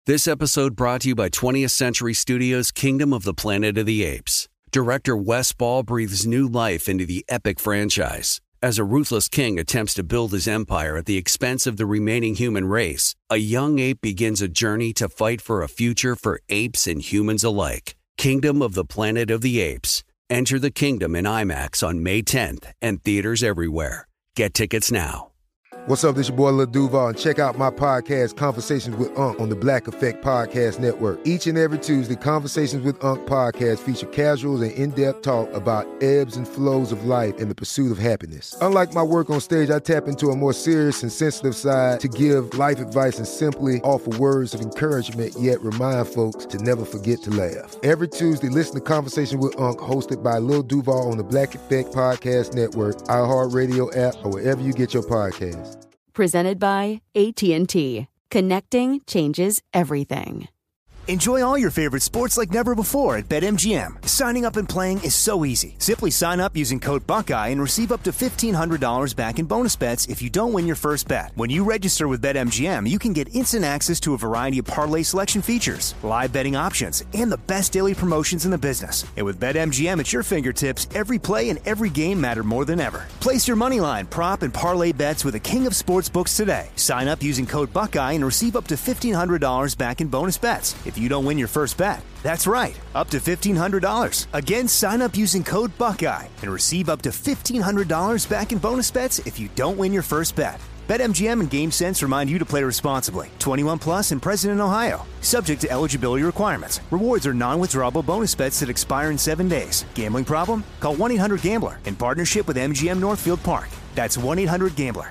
This episode brought to you by 20th Century Studios' Kingdom of the Planet of the Apes. Director Wes Ball breathes new life into the epic franchise. As a ruthless king attempts to build his empire at the expense of the remaining human race, a young ape begins a journey to fight for a future for apes and humans alike. Kingdom of the Planet of the Apes. Enter the kingdom in IMAX on May 10th and theaters everywhere. Get tickets now. What's up, this your boy Lil Duval, and check out my podcast, Conversations with Unc, on the Black Effect Podcast Network. Each and every Tuesday, Conversations with Unc podcast feature casual and in-depth talk about ebbs and flows of life and the pursuit of happiness. Unlike my work on stage, I tap into a more serious and sensitive side to give life advice and simply offer words of encouragement, yet remind folks to never forget to laugh. Every Tuesday, listen to Conversations with Unc, hosted by Lil Duval on the Black Effect Podcast Network, iHeartRadio app, or wherever you get your podcasts. Presented by AT&T. Connecting changes everything. Enjoy all your favorite sports like never before at BetMGM. Signing up and playing is so easy. Simply sign up using code Buckeye and receive up to $1,500 back in bonus bets if you don't win your first bet. When you register with BetMGM, you can get instant access to a variety of parlay selection features, live betting options, and the best daily promotions in the business. And with BetMGM at your fingertips, every play and every game matter more than ever. Place your moneyline, prop, and parlay bets with the king of sportsbooks today. Sign up using code Buckeye and receive up to $1,500 back in bonus bets if you don't win your first bet. That's right, up to $1,500. Again, sign up using code Buckeye and receive up to $1,500 back in bonus bets if you don't win your first bet. BetMGM and GameSense remind you to play responsibly. 21 plus and present in Ohio. Subject to eligibility requirements. Rewards are non-withdrawable bonus bets that expire in 7 days. Gambling problem? Call 1-800-GAMBLER in partnership with MGM Northfield Park. That's 1-800-GAMBLER.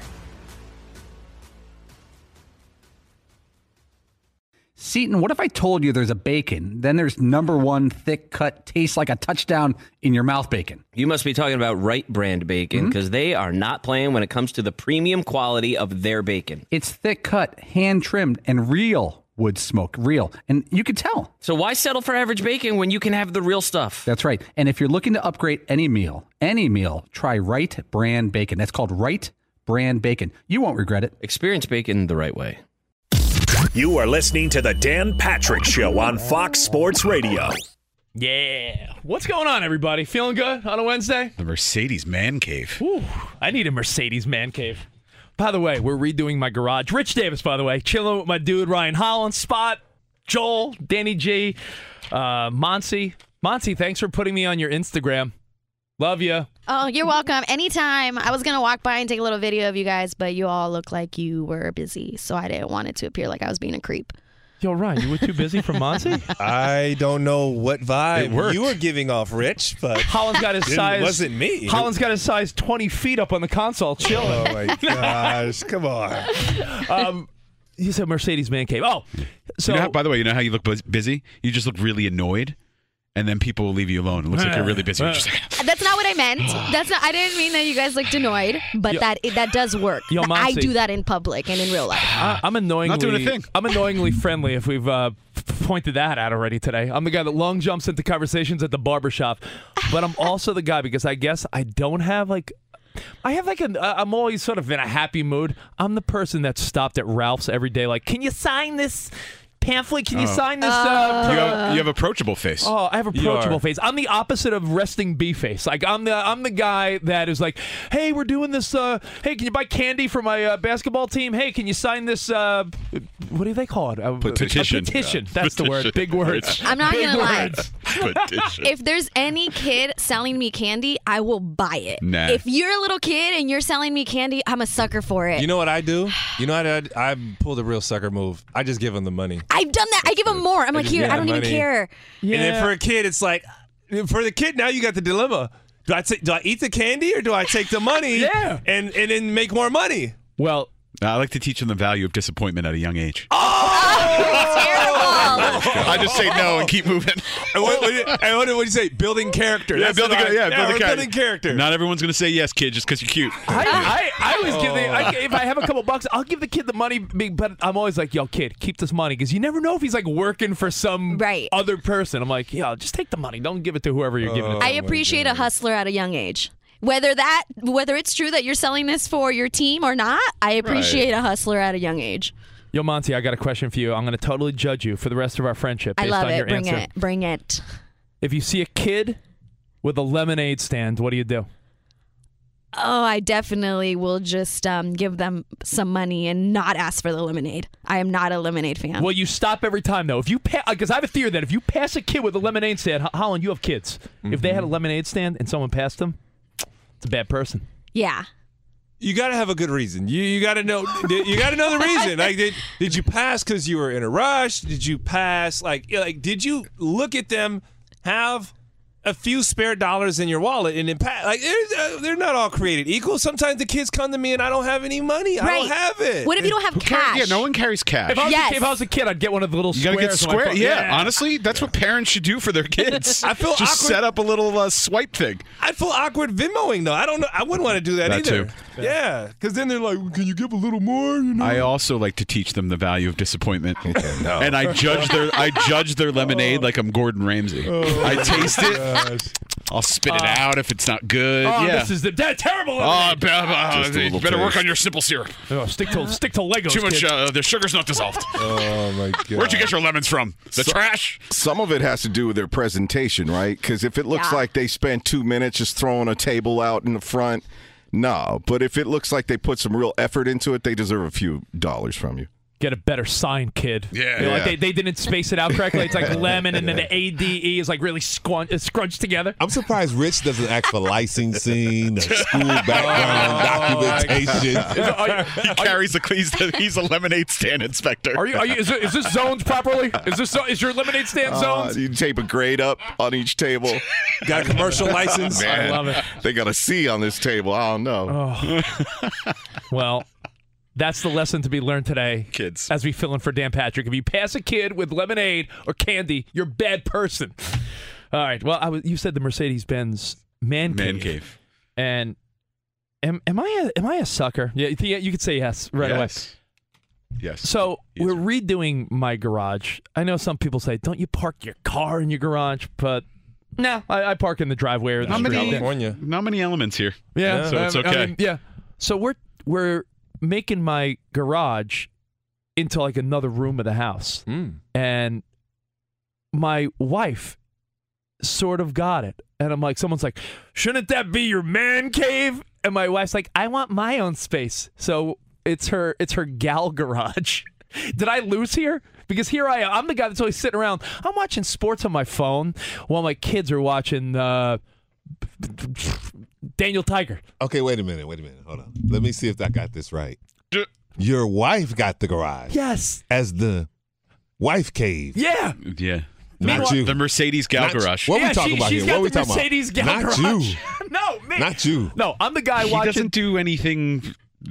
Seton, what if I told you there's a bacon, then there's number one thick cut, tastes like a touchdown in your mouth bacon? You must be talking about Wright Brand bacon, because they are not playing when it comes to the premium quality of their bacon. It's thick cut, hand trimmed, and real wood smoke, real. And you can tell. So why settle for average bacon when you can have the real stuff? That's right. And if you're looking to upgrade any meal, try Wright Brand bacon. That's called Wright Brand bacon. You won't regret it. Experience bacon the right way. You are listening to the Dan Patrick Show on Fox Sports Radio. Yeah. What's going on, everybody? Feeling good on a Wednesday? The Mercedes Man Cave. Ooh, I need a Mercedes Man Cave. By the way, we're redoing my garage. Rich Davis, by the way, chilling with my dude Ryan Holland, Spot, Joel, Danny G, Monty. Monty, thanks for putting me on your Instagram. Love you. Oh, you're welcome. Anytime. I was going to walk by and take a little video of you guys, but you all looked like you were busy, so I didn't want it to appear like I was being a creep. Yo, Ryan, you were too busy for Monty? I don't know what vibe you were giving off, Rich, but Holland's got his size. It wasn't me. Holland's got his size 20 feet up on the console, chilling. Oh, my gosh. Come on. You said Mercedes Man Cave. Oh, so. By the way, you know how you look busy? You just look really annoyed. And then people will leave you alone. It looks like you're really busy. You're just like, that's not what I meant. I didn't mean that you guys looked annoyed, but that does work. Yo, I do that in public and in real life. I'm annoyingly not doing a thing. I'm annoyingly friendly. If we've pointed that out already today, I'm the guy that long jumps into conversations at the barbershop, but I'm also the guy because I guess I don't have I'm always sort of in a happy mood. I'm the person that's stopped at Ralph's every day. Like, can you sign this pamphlet? Can you sign this? you have approachable face. Oh, I have approachable face. I'm the opposite of resting bee face. Like I'm the guy that is like, hey, we're doing this. Hey, can you buy candy for my basketball team? Hey, can you sign this? What do they call it? Petition. A petition. That's the word. Big words. I'm not gonna lie. Petition. If there's any kid selling me candy, I will buy it. Nah. If you're a little kid and you're selling me candy, I'm a sucker for it. You know what I do? You know what I pulled a real sucker move. I just give them the money. I've done that. I give them more. I'm like, here, I don't even care. Yeah. And then for a kid, it's like, for the kid, now you got the dilemma. Do I eat the candy or do I take the money and then make more money? Well, I like to teach them the value of disappointment at a young age. Terrible. I just say no and keep moving. And what do you say? Building character. Yeah, building character. Not everyone's going to say yes, kid, just because you're cute. I always give if I have a couple bucks, I'll give the kid the money, but I'm always like, yo, kid, keep this money, because you never know if he's like working for some other person. I'm like, yo, just take the money. Don't give it to whoever you're giving it to. I appreciate a hustler at a young age. Whether it's true that you're selling this for your team or not, I appreciate a hustler at a young age. Yo, Monty, I got a question for you. I'm going to totally judge you for the rest of our friendship based on your answer. Bring it. If you see a kid with a lemonade stand, what do you do? Oh, I definitely will just give them some money and not ask for the lemonade. I am not a lemonade fan. Well, you stop every time, though. If you because I have a theory that if you pass a kid with a lemonade stand, Holland, you have kids. If they had a lemonade stand and someone passed them, it's a bad person. Yeah. You got to have a good reason. You got to know. You got to know the reason. Like, did you pass because you were in a rush? Did you pass like? Did you look at them have a few spare dollars in your wallet and then like they're not all created equal. Sometimes the kids come to me and I don't have any money. I don't have it. What if you don't have cash? Yeah, no one carries cash. If I was a kid, I'd get one of the little you squares. gotta get on my square. phone. Yeah, honestly, that's what parents should do for their kids. I feel just awkward. set up a little swipe thing. I feel awkward Venmoing though. I don't know. I wouldn't want to do that either. Too. Yeah, because then they're like, "Can you give a little more?" You know? I also like to teach them the value of disappointment, and I judge their lemonade like I'm Gordon Ramsay. I taste it. I'll spit it out if it's not good. Oh, yeah. this is the terrible. Oh, lemonade. you better work on your simple syrup. Oh, stick to Legos. Too much. Kid. The sugar's not dissolved. Oh my God! Where'd you get your lemons from? The trash. Some of it has to do with their presentation, right? Because if it looks like they spent 2 minutes just throwing a table out in the front, no. But if it looks like they put some real effort into it, they deserve a few dollars from you. Get a better sign, kid. Yeah. Like they didn't space it out correctly. It's like lemon, and then the ADE is like really scrunched together. I'm surprised Rich doesn't ask for licensing, the school background, documentation. He carries he's a lemonade stand inspector. Are you? Is this zoned properly? Is your lemonade stand zoned? You tape a grade up on each table. Got a commercial license? I love it. They got a C on this table. I don't know. Oh. Well. That's the lesson to be learned today, kids. As we fill in for Dan Patrick. If you pass a kid with lemonade or candy, you're a bad person. All right. Well, you said the Mercedes-Benz man cave. And am I a sucker? Yeah, you could say yes right away. Yes. So we're redoing my garage. I know some people say, "Don't you park your car in your garage?" But no, I park in the driveway or the street. California. Not many elements here. Yeah, so it's okay. I mean, yeah. So we're making my garage into like another room of the house. And my wife sort of got it. And I'm like, someone's like, shouldn't that be your man cave? And my wife's like, I want my own space. So it's her gal garage. Did I lose here? Because here I am. I'm the guy that's always sitting around. I'm watching sports on my phone while my kids are watching Daniel Tiger. Okay, wait a minute. Hold on. Let me see if I got this right. Your wife got the garage. Yes. As the wife cave. Yeah. Yeah. Not you. The Mercedes gal garage. What are we talking about here? What are we talking Mercedes about? Gal Not garage. you. No, me. Not you. No, I'm the guy He watching. doesn't do anything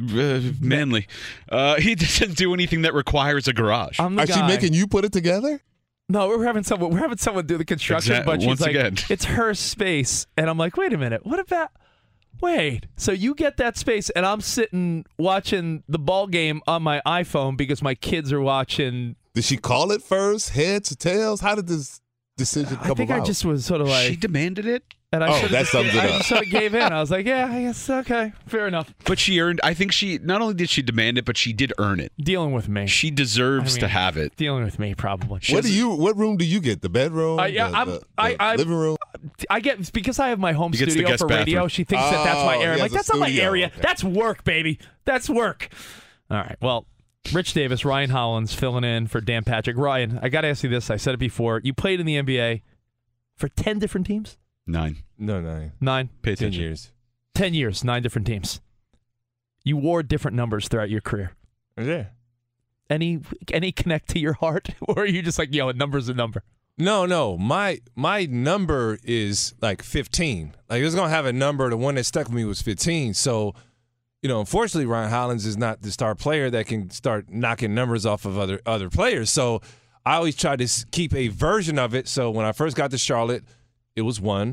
manly. He doesn't do anything that requires a garage. I'm the Are guy. she making you put it together? No, we're having someone do the construction, but she's once like, again. it's her space, and I'm like, wait a minute, what about? Wait, so you get that space, and I'm sitting watching the ball game on my iPhone because my kids are watching. Did she call it first, heads or tails? How did this decision come about? I think I just was sort of like she demanded it. And I that sums it up. I just sort of gave in. I was like, yeah, I guess, okay, fair enough. But she earned, I think she, not only did she demand it, but she did earn it. Dealing with me. She deserves to have it. Dealing with me, probably. What room do you get? The bedroom? The living room? I get, because I have my home He gets the studio guest for radio, bathroom. she thinks that's my area. I'm like, that's not my area. Okay. That's work, baby. That's work. All right, well, Rich Davis, Ryan Hollins filling in for Dan Patrick. Ryan, I got to ask you this. I said it before. You played in the NBA for 10 different teams? 9. No, 9. 9? Pay 10 attention. years. 10 years, 9 different teams. You wore different numbers throughout your career. Yeah. Any connect to your heart? Or are you just like, a number's a number? No. My number is like 15. Like, it was going to have a number. The one that stuck with me was 15. So, unfortunately, Ryan Hollins is not the star player that can start knocking numbers off of other players. So I always try to keep a version of it. So when I first got to Charlotte, it was 1.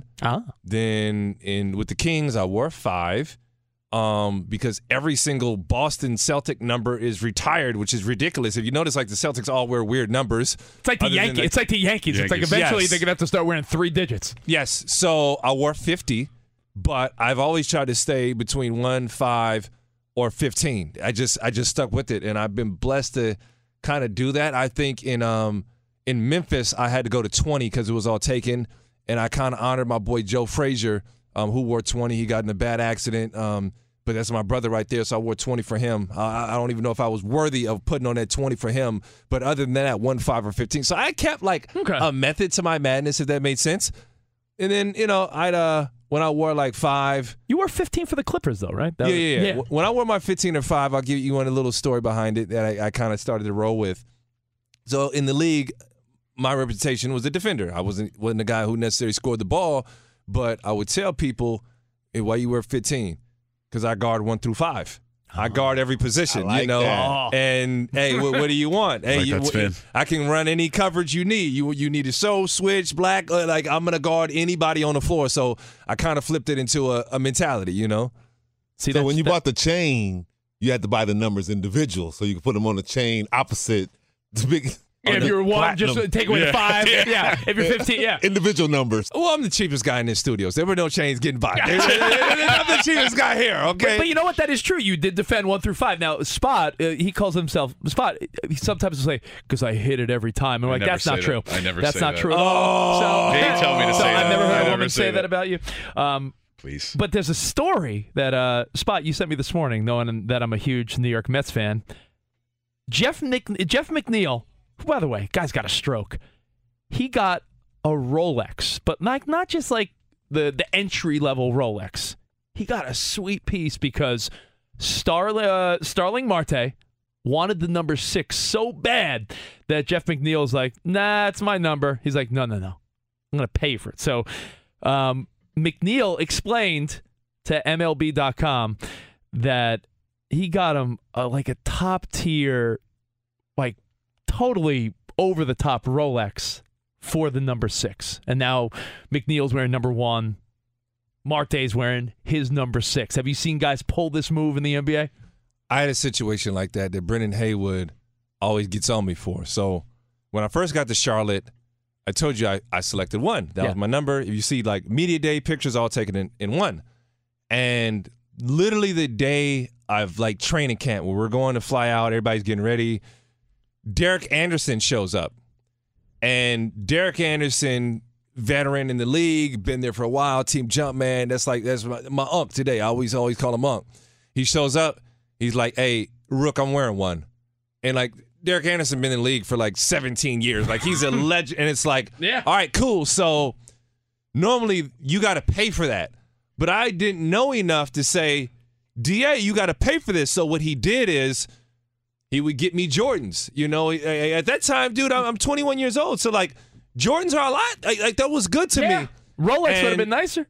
Then with the Kings, I wore 5 because every single Boston Celtic number is retired, which is ridiculous. If you notice, like the Celtics all wear weird numbers. It's like the Yankees. It's like the Yankees. It's like eventually they're going to have to start wearing 3 digits. Yes. So I wore 50, but I've always tried to stay between 1, 5, or 15. I just stuck with it, and I've been blessed to kind of do that. I think in Memphis, I had to go to 20 because it was all taken, and I kind of honored my boy Joe Frazier, who wore 20. He got in a bad accident, but that's my brother right there, so I wore 20 for him. I don't even know if I was worthy of putting on that 20 for him, but other than that, 1, 5, or 15. So I kept like a method to my madness, if that made sense. And then, I'd when I wore like 5. You wore 15 for the Clippers, though, right? Yeah. When I wore my 15 or 5, I'll give you one a little story behind it that I kind of started to roll with. So in the league, my reputation was a defender. I wasn't the guy who necessarily scored the ball, but I would tell people, hey, why you wear 15? Because I guard 1 through 5. I guard every position, that. And hey, what do you want? Hey, I can run any coverage you need. You need a switch, black. Like I'm gonna guard anybody on the floor. So I kind of flipped it into a mentality, See, so when you bought the chain, you had to buy the numbers individual, so you could put them on the chain opposite the big. If you're 1, just take away the 5. Yeah. If you're 15, individual numbers. Well, I'm the cheapest guy in the studios. There were no chains getting by. I'm the cheapest guy here, okay? But you know what? That is true. You did defend 1 through 5. Now, Spot, he calls himself Spot. He sometimes will say, because I hit it every time. I'm like, that's not true. I never That's say not that. true at all. So, they tell me to say that. I've never heard a woman say that about you. Please. But there's a story that, Spot, you sent me this morning, knowing that I'm a huge New York Mets fan. Jeff McNeil, who, by the way, guy's got a stroke. He got a Rolex, but not just like the entry-level Rolex. He got a sweet piece because Starling Marte wanted the number 6 so bad that Jeff McNeil's like, nah, it's my number. He's like, no. I'm going to pay for it. So McNeil explained to MLB.com that he got him like a top-tier, like, totally over-the-top Rolex for the number 6. And now McNeil's wearing number 1. Marte's wearing his number 6. Have you seen guys pull this move in the NBA? I had a situation like that Brendan Haywood always gets on me for. So when I first got to Charlotte, I told you I selected 1. That was my number. If you see like media day pictures, all taken in 1. And literally the day of like training camp where we're going to fly out, everybody's getting ready, Derek Anderson shows up. And Derek Anderson, veteran in the league, been there for a while, team Jumpman. That's my unk today. I always call him unk. He shows up. He's like, hey, Rook, I'm wearing 1. And like Derek Anderson been in the league for like 17 years. Like he's a legend. And it's like, all right, cool. So normally you got to pay for that. But I didn't know enough to say, DA, you got to pay for this. So what he did is, he would get me Jordans. At that time, dude, I'm 21 years old. So, like, Jordans are a lot. Like that was good to me. Rolex would have been nicer.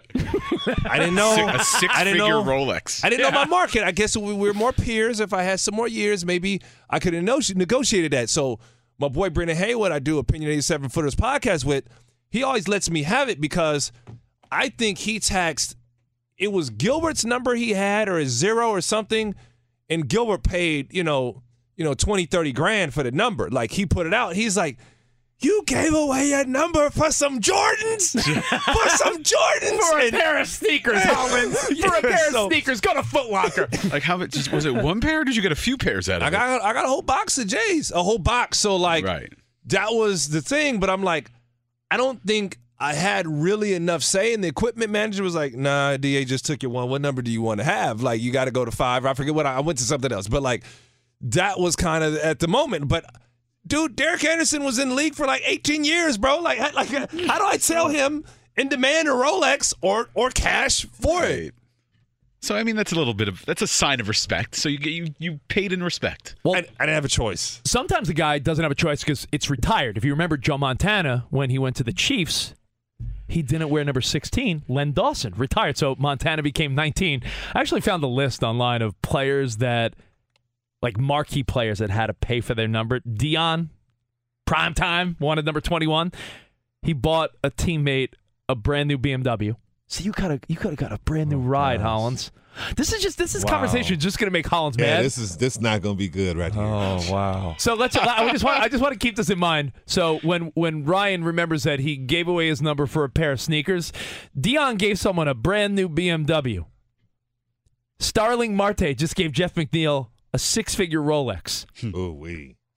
I didn't know. A 6-figure Rolex. I didn't know my market. I guess we were more peers. If I had some more years, maybe I could have negotiated that. So, my boy Brendan Haywood, I do Opinionated 7-Footers podcast with, he always lets me have it because I think he taxed, it was Gilbert's number he had or a 0 or something. And Gilbert paid, 20, 30 grand for the number. Like, he put it out. He's like, you gave away your number for some Jordans? For some Jordans? For a pair of sneakers, Hollins. For a pair of sneakers. Go to Foot Locker. Like, how much? Was it 1 pair or did you get a few pairs out of it? I got a whole box of J's. A whole box. So, like, that was the thing. But I'm like, I don't think I had really enough say, and the equipment manager was like, nah, DA just took your 1. What number do you want to have? Like, you got to go to 5. I forget what I went to something else. But, like, that was kind of at the moment. But, dude, Derek Anderson was in the league for, like, 18 years, bro. Like how do I tell him and demand a Rolex or cash for it? So, I mean, that's a sign of respect. So you paid in respect. Well, I didn't have a choice. Sometimes a guy doesn't have a choice because it's retired. If you remember Joe Montana, when he went to the Chiefs, he didn't wear number 16. Len Dawson retired, so Montana became 19. I actually found a list online of players that, like marquee players that had to pay for their number. Dion, primetime, wanted number 21. He bought a teammate a brand new BMW. So you could have got a brand new ride, Hollins. This conversation is just going to make Hollins mad. This not going to be good right here. Oh, wow. So I just want to keep this in mind. So when Ryan remembers that he gave away his number for a pair of sneakers, Dion gave someone a brand new BMW. Starling Marte just gave Jeff McNeil a 6-figure Rolex. Ooh-wee.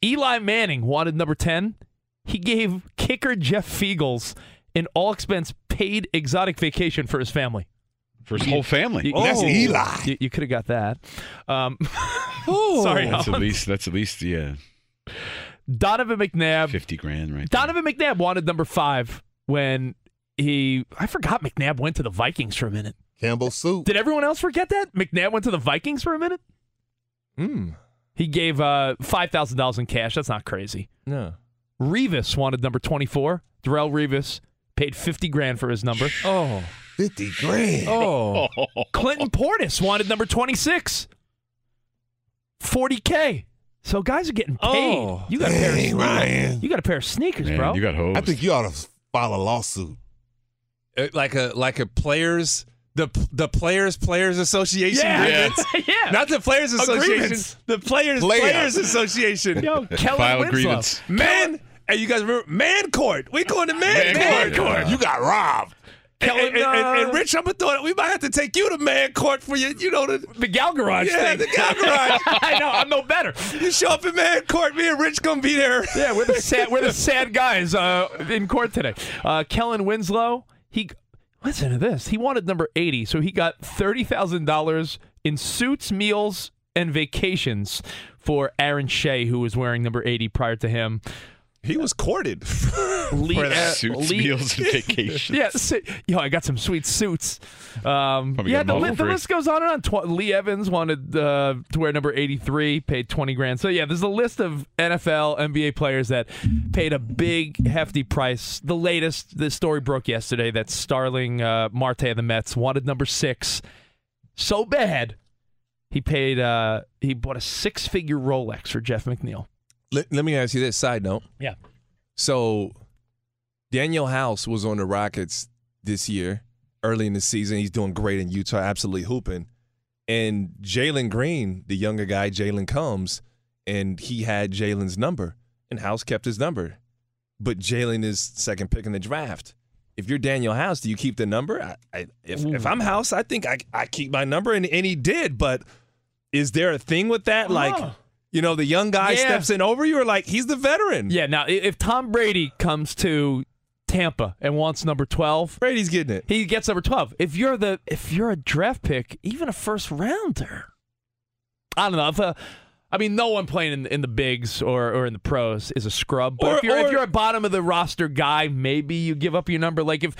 Eli Manning wanted number 10. He gave kicker Jeff Fiegels an all-expense paid exotic vacation for his family. For his whole family. That's Eli. You could have got that. Sorry, That's Hollins. at least, yeah. Donovan McNabb. $50,000 right there. Donovan McNabb wanted number 5 when I forgot McNabb went to the Vikings for a minute. Campbell Soup. Did everyone else forget that? McNabb went to the Vikings for a minute? He gave $5,000 in cash. That's not crazy. No. Revis wanted number 24. Darrelle Revis paid $50,000 for his number. Oh. $50,000. Oh. Clinton Portis wanted number 26. $40,000. So guys are getting paid. Oh. You got a pair of sneakers. Ryan. You got a pair of sneakers, Man, bro. you got hosed. I think you ought to file a lawsuit. Like a players the Players Association grievance. Yeah. Not the Players Association. Agreements. The Players Association. Yo, Kellen File Winslow. grievance. Man, hey, you guys remember Man Court? We going to Man Court. You got robbed. And Rich, I'm gonna throw it. We might have to take you to Man Court for the Gal Garage yeah, thing. the Gal Garage. I know. I'm no better. You show up in Man Court. Me and Rich gonna be there. Yeah, we're the sad guys in court today. Kellen Winslow. Listen to this. He wanted number 80, so he got $30,000 in suits, meals, and vacations for Aaron Shea, who was wearing number 80 prior to him. He was courted. Suits, meals, and vacations. Yeah, I got some sweet suits. got The list goes on and on. Lee Evans wanted to wear number 83, paid $20,000. So yeah, there's a list of NFL, NBA players that paid a big, hefty price. The latest, the story broke yesterday that Starling Marte of the Mets wanted number 6 so bad he bought a 6-figure Rolex for Jeff McNeil. Let me ask you this side note. Yeah. So Daniel House was on the Rockets this year, early in the season. He's doing great in Utah, absolutely hooping. And Jalen Green, the younger guy, Jalen comes, and he had Jalen's number, and House kept his number. But Jalen is second pick in the draft. If you're Daniel House, do you keep the number? If I'm House, I think I keep my number, and he did. But is there a thing with that? The young guy steps in over you, or he's the veteran? Yeah, now, if Tom Brady comes to Tampa and wants number 12, Brady's getting it. He gets number 12. If you're a draft pick, even a first rounder, I don't know. No one playing in the bigs or in the pros is a scrub. But if you're a bottom of the roster guy, maybe you give up your number. If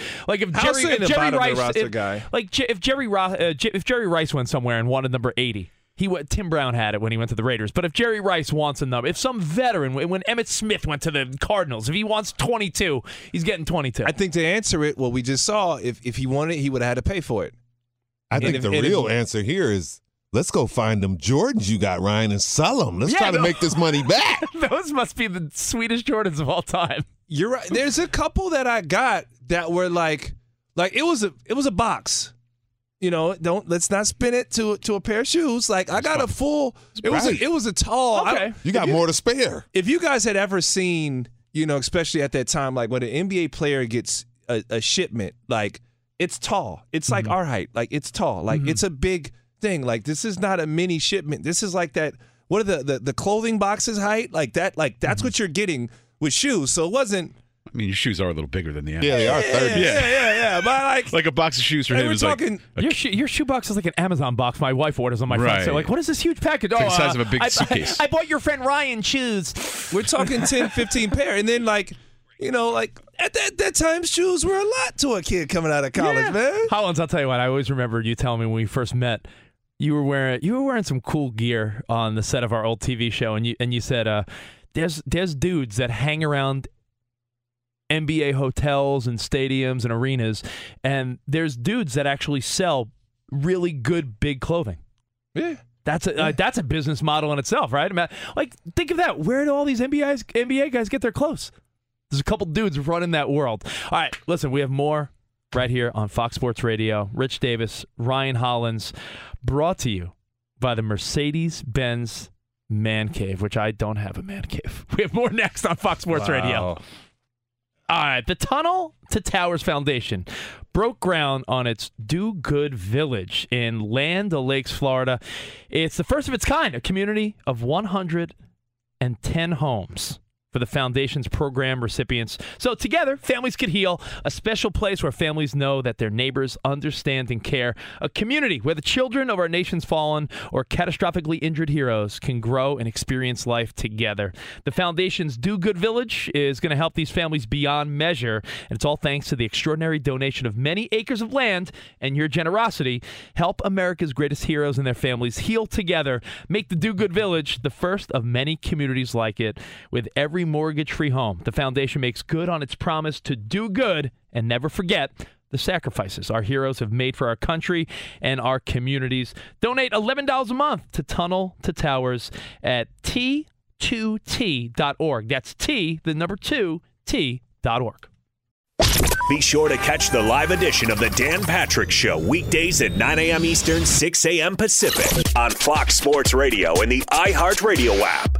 Jerry Rice went somewhere and wanted number 80. Tim Brown had it when he went to the Raiders. But if Jerry Rice wants a number, if some veteran, when Emmitt Smith went to the Cardinals, if he wants 22, he's getting 22. I think to answer it, what we just saw, if he wanted it, he would have had to pay for it. I think the real answer here is let's go find them Jordans you got, Ryan, and sell them. Let's try to make this money back. Those must be the sweetest Jordans of all time. You're right. There's a couple that I got that were like it was a box. Let's not spin it to a pair of shoes. I got a full. It was a tall. Okay. You got more to spare. If you guys had ever seen, especially at that time, when an NBA player gets a shipment, it's tall. It's like our height. It's tall. It's a big thing. This is not a mini shipment. This is like that. What are the clothing boxes height? That's what you're getting with shoes. So it wasn't. Your shoes are a little bigger than the Yeah, they are 30. Yeah. But like a box of shoes for him is talking, your shoe box is like an Amazon box my wife orders on my phone. So what is this huge package? It's like the size of a big suitcase. I bought your friend Ryan shoes. We're talking 10, 15 pair. And then at that time, shoes were a lot to a kid coming out of college, man. Hollins, I'll tell you what, I always remember you telling me when we first met, you were wearing some cool gear on the set of our old TV show, and you said there's dudes that hang around NBA hotels and stadiums and arenas, and there's dudes that actually sell really good big clothing. Yeah. That's a business model in itself, right? Think of that. Where do all these NBA guys get their clothes? There's a couple dudes running that world. All right, listen, we have more right here on Fox Sports Radio. Rich Davis, Ryan Hollins, brought to you by the Mercedes-Benz Man Cave, which I don't have a man cave. We have more next on Fox Sports Radio. All right, the Tunnel to Towers Foundation broke ground on its Do Good Village in Land O'Lakes, Florida. It's the first of its kind, a community of 100 and 10 homes for the Foundation's program recipients. So together, families could heal, a special place where families know that their neighbors understand and care, a community where the children of our nation's fallen or catastrophically injured heroes can grow and experience life together. The Foundation's Do Good Village is going to help these families beyond measure, and it's all thanks to the extraordinary donation of many acres of land and your generosity. Help America's greatest heroes and their families heal together. Make the Do Good Village the first of many communities like it. With every mortgage-free home, the Foundation makes good on its promise to do good and never forget the sacrifices our heroes have made for our country and our communities. Donate $11 a month to Tunnel to Towers at T2T.org. That's T, the number 2, T.org. Be sure to catch the live edition of the Dan Patrick Show weekdays at 9 a.m. Eastern, 6 a.m. Pacific on Fox Sports Radio and the iHeartRadio app.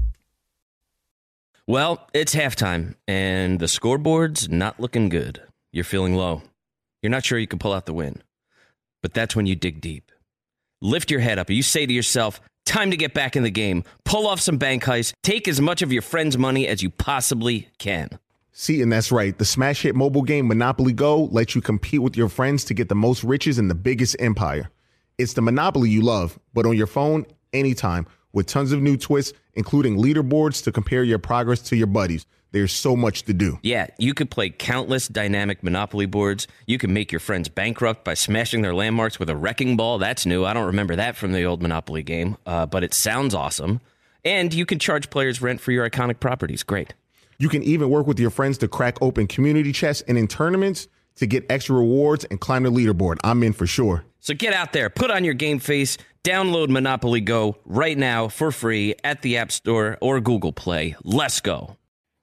Well, it's halftime, and the scoreboard's not looking good. You're feeling low. You're not sure you can pull out the win. But that's when you dig deep. Lift your head up, and you say to yourself, time to get back in the game. Pull off some bank heists. Take as much of your friend's money as you possibly can. See, and that's right. The smash hit mobile game Monopoly Go lets you compete with your friends to get the most riches in the biggest empire. It's the Monopoly you love, but on your phone, anytime, with tons of new twists, including leaderboards to compare your progress to your buddies. There's so much to do. Yeah, you could play countless dynamic Monopoly boards. You can make your friends bankrupt by smashing their landmarks with a wrecking ball. That's new. I don't remember that from the old Monopoly game, but it sounds awesome. And you can charge players rent for your iconic properties. Great. You can even work with your friends to crack open community chests and in tournaments to get extra rewards and climb the leaderboard. I'm in for sure. So get out there, put on your game face, download Monopoly Go right now for free at the App Store or Google Play. Let's go.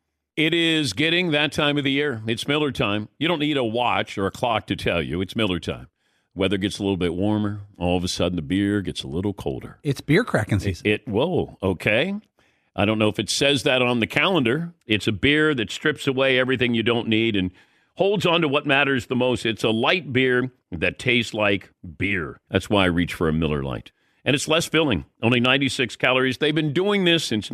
It is getting that time of the year. It's Miller time. You don't need a watch or a clock to tell you. It's Miller time. Weather gets a little bit warmer. All of a sudden, the beer gets a little colder. It's beer cracking season. Whoa, okay. I don't know if it says that on the calendar. It's a beer that strips away everything you don't need and holds on to what matters the most. It's a light beer that tastes like beer. That's why I reach for a Miller Lite. And it's less filling, only 96 calories. They've been doing this since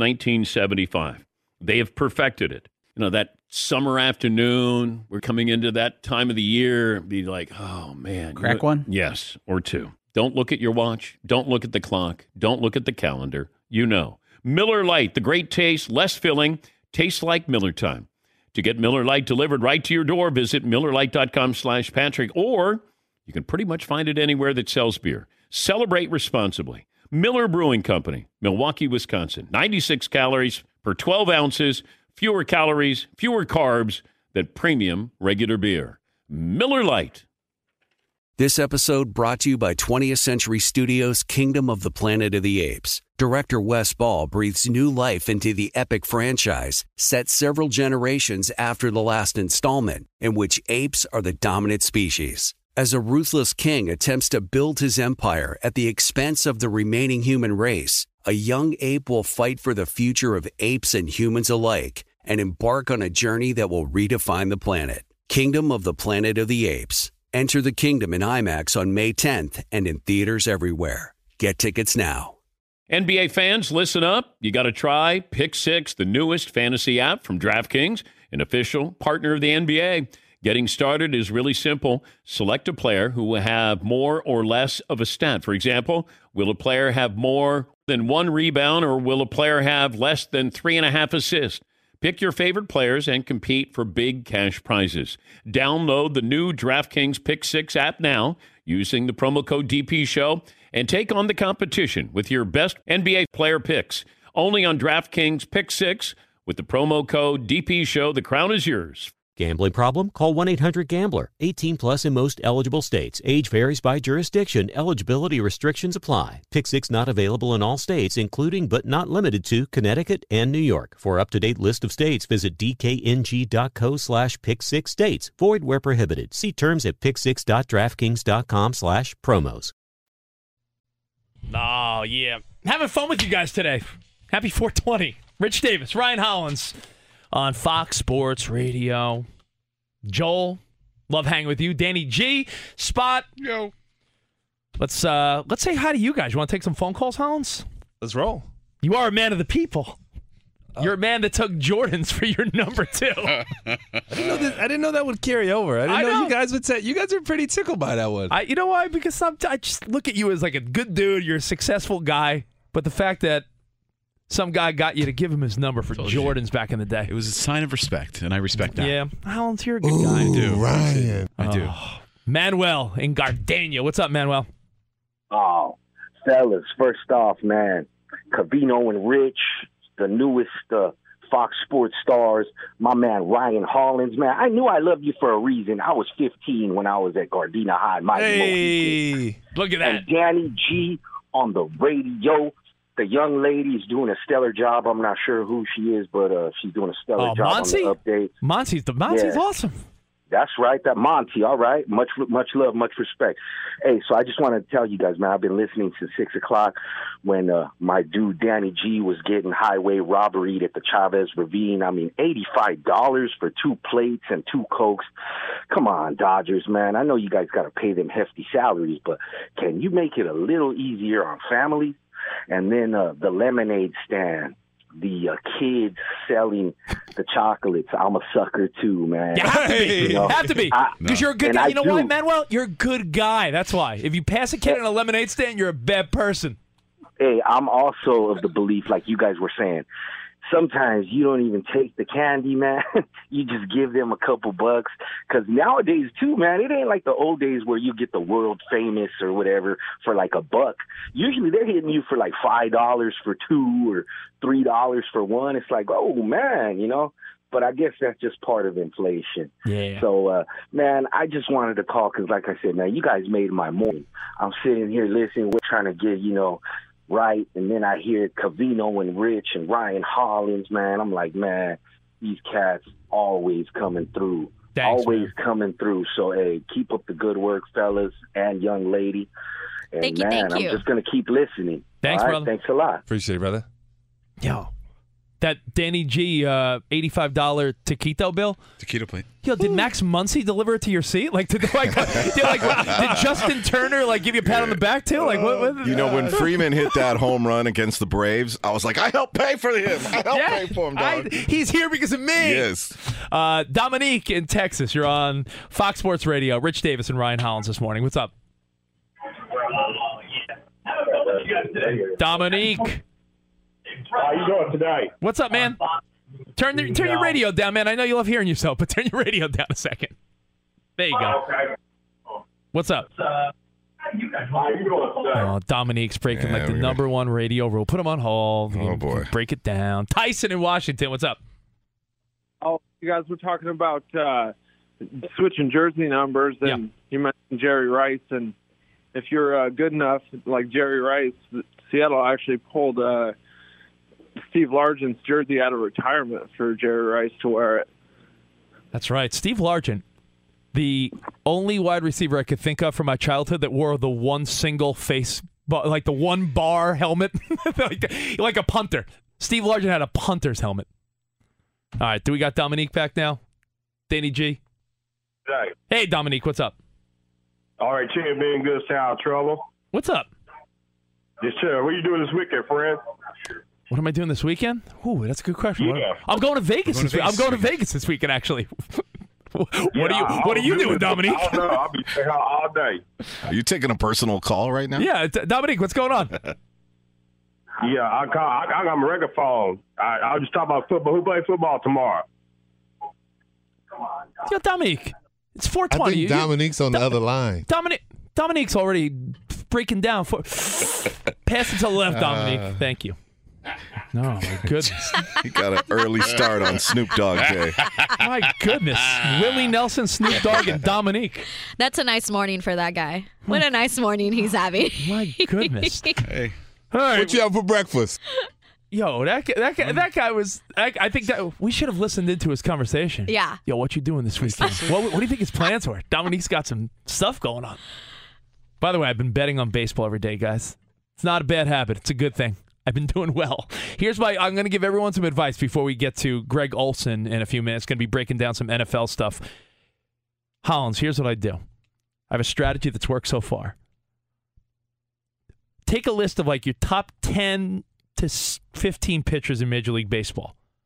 1975. They have perfected it. You know, that summer afternoon, we're coming into that time of the year, be like, oh, man. Crack one? Yes, or two. Don't look at your watch. Don't look at the clock. Don't look at the calendar. You know. Miller Lite, the great taste, less filling, tastes like Miller time. To get Miller Lite delivered right to your door, visit MillerLite.com/Patrick, or you can pretty much find it anywhere that sells beer. Celebrate responsibly. Miller Brewing Company, Milwaukee, Wisconsin. 96 calories per 12 ounces, fewer calories, fewer carbs than premium regular beer. Miller Lite. This episode brought to you by 20th Century Studios' Kingdom of the Planet of the Apes. Director Wes Ball breathes new life into the epic franchise, set several generations after the last installment, in which apes are the dominant species. As a ruthless king attempts to build his empire at the expense of the remaining human race, a young ape will fight for the future of apes and humans alike and embark on a journey that will redefine the planet. Kingdom of the Planet of the Apes. Enter the kingdom in IMAX on May 10th and in theaters everywhere. Get tickets now. NBA fans, listen up. You got to try Pick Six, the newest fantasy app from DraftKings, an official partner of the NBA. Getting started is really simple. Select a player who will have more or less of a stat. For example, will a player have more than 1 rebound, or will a player have less than 3.5 assists? Pick your favorite players and compete for big cash prizes. Download the new DraftKings Pick Six app now using the promo code DPShow and take on the competition with your best NBA player picks. Only on DraftKings Pick Six with the promo code DPShow. The crown is yours. Gambling problem? Call 1-800-GAMBLER. 18 plus in most eligible states. Age varies by jurisdiction. Eligibility restrictions apply. Pick Six not available in all states, including but not limited to Connecticut and New York. For up-to-date list of states, visit dkng.co/pick6states. Void where prohibited. See terms at pick6.draftkings.com/promos. Oh, yeah. Having fun with you guys today. Happy 420. Rich Davis, Ryan Hollins on Fox Sports Radio. Joel, love hanging with you. Danny G, Spot. Yo. Let's say hi to you guys. You want to take some phone calls, Hollins? Let's roll. You are a man of the people. You're a man that took Jordans for your number 2. I didn't know that would carry over. I didn't know you guys would say. You guys are pretty tickled by that one. You know why? Because I just look at you as like a good dude. You're a successful guy. But the fact that some guy got you to give him his number for Jordans back in the day. It was a sign of respect, and I respect that. Yeah. Hollins, you're a good guy. I do. Ryan. I do. Manuel in Gardena. What's up, Manuel? Oh, fellas, first off, man, Covino and Rich, the newest Fox Sports stars, my man Ryan Hollins, man. I knew I loved you for a reason. I was 15 when I was at Gardena High. Look at that. And Danny G on the radio. The young lady is doing a stellar job. I'm not sure who she is, but she's doing a stellar job on the update. Monty's awesome. That's right, that Monty. All right, much love, much respect. Hey, so I just want to tell you guys, man, I've been listening since 6 o'clock when my dude Danny G was getting highway robbery at the Chavez Ravine. I mean, $85 for 2 plates and 2 Cokes. Come on, Dodgers, man. I know you guys got to pay them hefty salaries, but can you make it a little easier on families? And then the lemonade stand, the kids selling the chocolates. I'm a sucker too, man. You have to be. You have to be. Because you're a good guy. You know why, Manuel? You're a good guy. That's why. If you pass a kid in a lemonade stand, you're a bad person. Hey, I'm also of the belief, like you guys were saying, sometimes you don't even take the candy, man. You just give them a couple bucks. Because nowadays, too, man, it ain't like the old days where you get the world famous or whatever for like $1. Usually they're hitting you for like $5 for 2 or $3 for 1. It's like, oh, man, you know. But I guess that's just part of inflation. Yeah. So, man, I just wanted to call because, like I said, man, you guys made my morning. I'm sitting here listening. We're trying to get, right, and then I hear Covino and Rich and Ryan Hollins, man. I'm like, man, these cats always coming through. Thanks, coming through. So, hey, keep up the good work, fellas and young lady. And, thank you. I'm just going to keep listening. Thanks, all right? brother. Thanks a lot. Appreciate it, brother. Yo, that Danny G $85 taquito bill. Taquito plate. Yo, did Max Muncy deliver it to your seat? Did Justin Turner give you a pat on the back too? What? When Freeman hit that home run against the Braves, I was like, I helped pay for him. I helped pay for him, dog. He's here because of me. Yes. Dominique in Texas, you're on Fox Sports Radio. Rich Davis and Ryan Hollins this morning. What's up? Dominique. How you doing today? What's up, man? Turn your radio down, man. I know you love hearing yourself, but turn your radio down a second. There you go. Okay. What's up? How you doing today? Oh, Dominique's breaking the number one radio rule. Put him on hold. Oh, boy. Break it down. Tyson in Washington, what's up? Oh, you guys were talking about switching jersey numbers, and you mentioned Jerry Rice. And if you're good enough, like Jerry Rice, Seattle actually pulled Steve Largent's jersey out of retirement for Jerry Rice to wear it. That's right. Steve Largent, the only wide receiver I could think of from my childhood that wore the one single face, like the one bar helmet, like a punter. Steve Largent had a punter's helmet. All right, do we got Dominique back now? Danny G? Hey, Dominique, what's up? All right, Chin being good, stay out of trouble. What's up? Just chill. What are you doing this weekend, friend? What am I doing this weekend? Ooh, that's a good question. Yeah. I'm going to Vegas this week. I'm going to Vegas this weekend, actually. What are you doing, Dominique? I don't know. I'll be staying out all day. Are you taking a personal call right now? Yeah, Dominique, what's going on? Yeah, I got my regular phone. I'll just talk about football. Who plays football tomorrow? Yo, Dominique, it's 4:20. I think Dominique's on the other line. Dominique's already breaking down. Pass it to the left, Dominique. Thank you. No, my goodness. He got an early start on Snoop Dogg Day. My goodness. Willie Nelson, Snoop Dogg, and Dominique. That's a nice morning for that guy. What a nice morning he's having. My goodness. Hey. All right. What you have for breakfast? Yo, that guy was. I think that we should have listened into his conversation. Yeah. Yo, what you doing this weekend? What do you think his plans were? Dominique's got some stuff going on. By the way, I've been betting on baseball every day, guys. It's not a bad habit. It's a good thing. I've been doing well. I'm going to give everyone some advice before we get to Greg Olson in a few minutes. Going to be breaking down some NFL stuff. Hollins, here's what I do. I have a strategy that's worked so far. Take a list of your top 10 to 15 pitchers in Major League Baseball.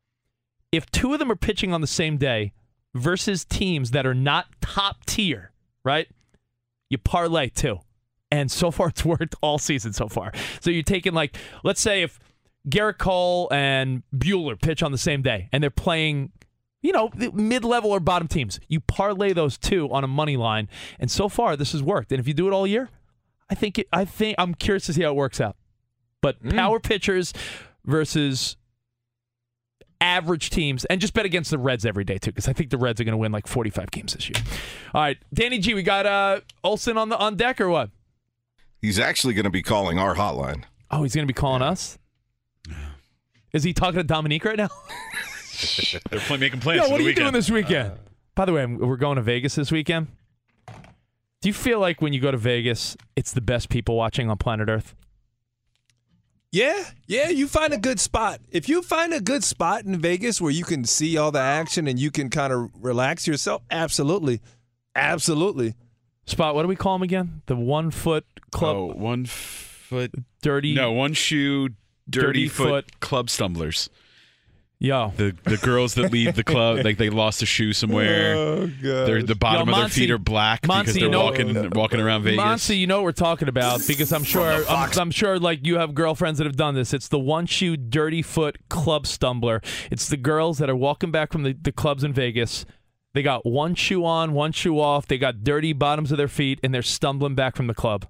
if two of them are pitching on the same day versus teams that are not top tier, right? You parlay two. And so far, it's worked all season so far. So you're taking, like, let's say if Garrett Cole and Buehler pitch on the same day and they're playing, mid-level or bottom teams. You parlay those two on a money line, and so far this has worked. And if you do it all year, I think I'm curious to see how it works out. But power pitchers versus average teams, and just bet against the Reds every day too, because I think the Reds are going to win like 45 games this year. All right, Danny G, we got Olsen on deck or what? He's actually going to be calling our hotline. Oh, he's going to be calling us? Is he talking to Dominique right now? They're making plans. Yo, what are you doing this weekend? By the way, we're going to Vegas this weekend. Do you feel like when you go to Vegas, it's the best people watching on planet Earth? Yeah, you find a good spot. If you find a good spot in Vegas where you can see all the action and you can kind of relax yourself, absolutely. Spot, what do we call them again? The 1 foot club? Oh, 1 foot. Dirty. No, 1 shoe, dirty foot club stumblers. Yo. The girls that leave the club, like they lost a shoe somewhere. Oh, God. The bottom of their feet are black because they're walking around Vegas. Monty, you know what we're talking about because I'm sure like you have girlfriends that have done this. It's the 1 shoe, dirty foot club stumbler. It's the girls that are walking back from the clubs in Vegas. They got 1 shoe on, 1 shoe off. They got dirty bottoms of their feet, and they're stumbling back from the club.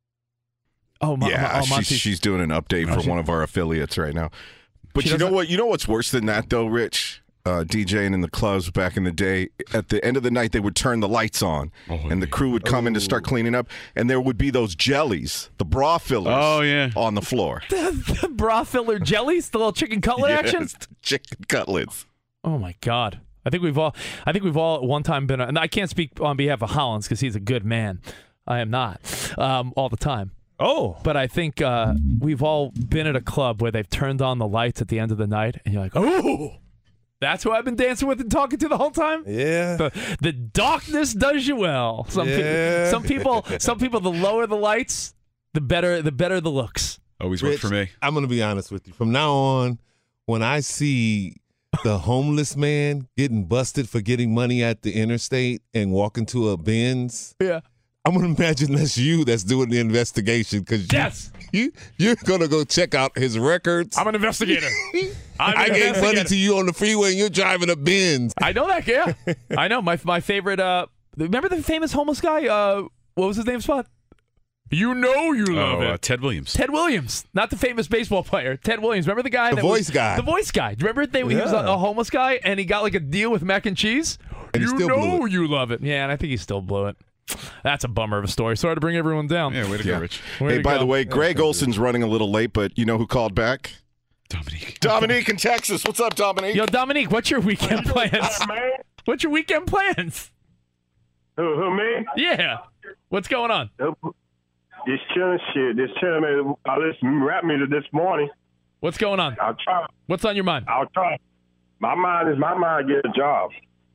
She's doing an update for one of our affiliates right now. But you know what? You know what's worse than that, though, Rich? DJing in the clubs back in the day, at the end of the night, they would turn the lights on, and the crew would come in to start cleaning up, and there would be those jellies, the bra fillers, on the floor. The bra filler jellies, the little chicken cutlet action. Chicken cutlets. Oh my God! I think we've all at one time been. And I can't speak on behalf of Hollins because he's a good man. I am not all the time. Oh. But I think we've all been at a club where they've turned on the lights at the end of the night, and you're like, oh, that's who I've been dancing with and talking to the whole time? Yeah. The darkness does you well. Some people, the lower the lights, the better the looks. Always worked for me. I'm going to be honest with you. From now on, when I see the homeless man getting busted for getting money at the interstate and walking to a Benz, I'm going to imagine that's you that's doing the investigation because you're going to go check out his records. I'm an investigator. I gave money to you on the freeway and you're driving a Benz. I know that, yeah. I know. My favorite, remember the famous homeless guy? What was his name, Spot? You know you love it. Ted Williams. Ted Williams. Not the famous baseball player. Ted Williams. Remember the guy? The voice guy. The voice guy. Do you remember he was a homeless guy and he got like a deal with mac and cheese? And you know you love it. Yeah, and I think he still blew it. That's a bummer of a story. Sorry to bring everyone down. Yeah, way to go, Rich. Hey, by the way, Greg Olson's running a little late, but you know who called back? Dominique in Texas. What's up, Dominique? Yo, Dominique, what's your weekend plans? What's your weekend plans? Who, me? Yeah. What's going on? This chilling shit. This chilling, man. I listened to rap music this morning. What's going on? I'll try. What's on your mind? I'll try. My mind get a job.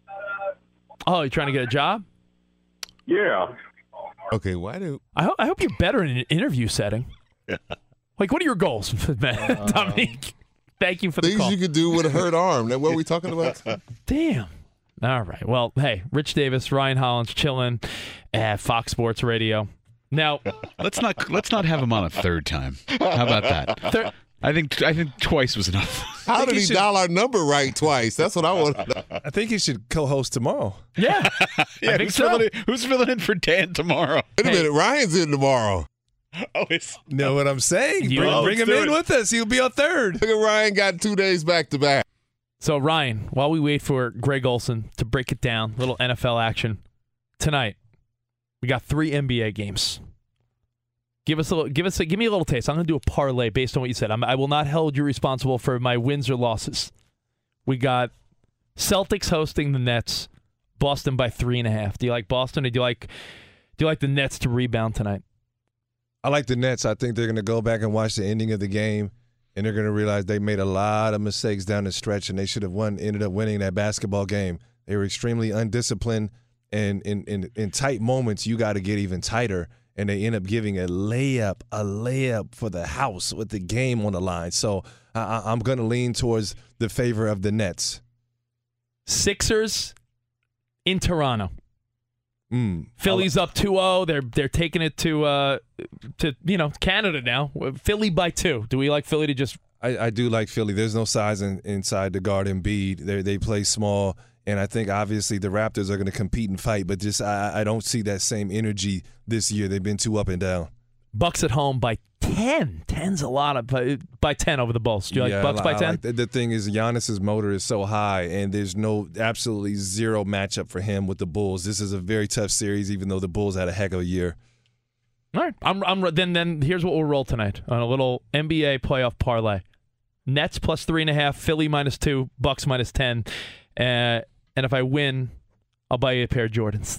Oh, you're trying to get a job? Yeah. Okay, why do I hope you're better in an interview setting. Like, what are your goals, man? Dominique, thank you for the things call. you could do with a hurt arm. What are we talking about? Damn. All right. Well, hey, Rich Davis, Ryan Hollins, chilling at Fox Sports Radio. Now, let's not have him on a third time. How about that? I think twice was enough. How did he dial our number right twice? That's what I want to know. I think he should co-host tomorrow. Yeah. I think who's filling in for Dan tomorrow? Wait a minute, Ryan's in tomorrow. Know what I'm saying? Bring him in with us. He'll be a third. Look at Ryan got 2 days back to back. So, Ryan, while we wait for Greg Olson to break it down, little NFL action tonight, we got 3 NBA games. Give me a little taste. I'm going to do a parlay based on what you said. I will not hold you responsible for my wins or losses. We got Celtics hosting the Nets, Boston by 3.5. Do you like Boston, or do you like the Nets to rebound tonight? I like the Nets. I think they're going to go back and watch the ending of the game, and they're going to realize they made a lot of mistakes down the stretch, and they should have ended up winning that basketball game. They were extremely undisciplined, and in tight moments, you got to get even tighter. And they end up giving a layup for the house with the game on the line. So I'm going to lean towards the favor of the Nets. Sixers in Toronto. Philly's up 2-0. They're taking it to Canada now. Philly by 2. Do we like Philly to just? I do like Philly. There's no size inside the guard Embiid. They play small, and I think obviously the Raptors are going to compete and fight, but just I don't see that same energy this year. They've been too up and down. Bucks at home by 10. 10's a lot by 10 over the Bulls. Do you like Bucks by 10? The thing is, Giannis's motor is so high, and there's absolutely zero matchup for him with the Bulls. This is a very tough series, even though the Bulls had a heck of a year. All right, then here's what we'll roll tonight on a little NBA playoff parlay. Nets plus 3.5, Philly minus 2, Bucks minus 10, and if I win, I'll buy you a pair of Jordans.